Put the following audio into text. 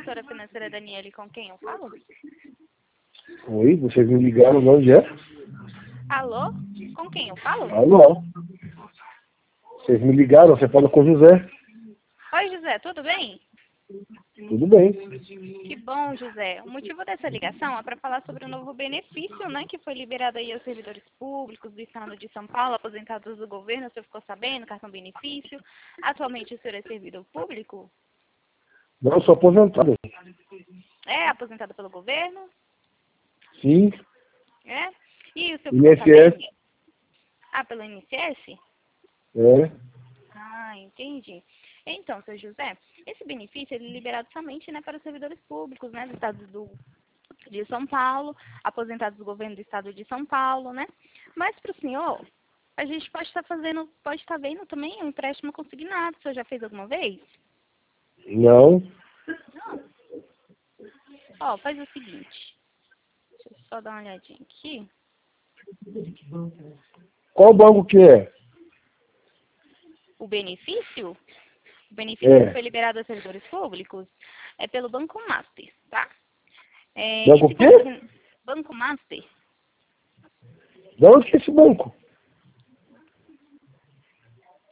consultora financeira Daniele, com quem eu falo? Oi, vocês me ligaram, de onde é? Alô? Com quem eu falo? Alô? Vocês me ligaram, você fala com o José. Oi, José, tudo bem? Tudo bem. Que bom, José. O motivo dessa ligação é para falar sobre o novo benefício, né, que foi liberado aí aos servidores públicos do estado de São Paulo, aposentados do governo. O senhor ficou sabendo? Cartão benefício. Atualmente o senhor é servidor público? Não, eu sou aposentado. É aposentado pelo governo? Sim, É? E o senhor ficou INSS. sabendo? Ah, pelo INSS? É. Ah, entendi. Então, seu José, esse benefício ele é liberado somente, né, para os servidores públicos, né, do estado de São Paulo, aposentados do governo do estado de São Paulo, né? Mas para o senhor, a gente pode estar vendo também um empréstimo consignado. O senhor já fez alguma vez? Não. Não. Ó, faz o seguinte. Deixa eu só dar uma olhadinha aqui. Qual banco que é? O benefício? O benefício que É. foi liberado aos servidores públicos é pelo Banco Master, tá? Banco Esse o quê? Banco Master. De onde que é esse banco?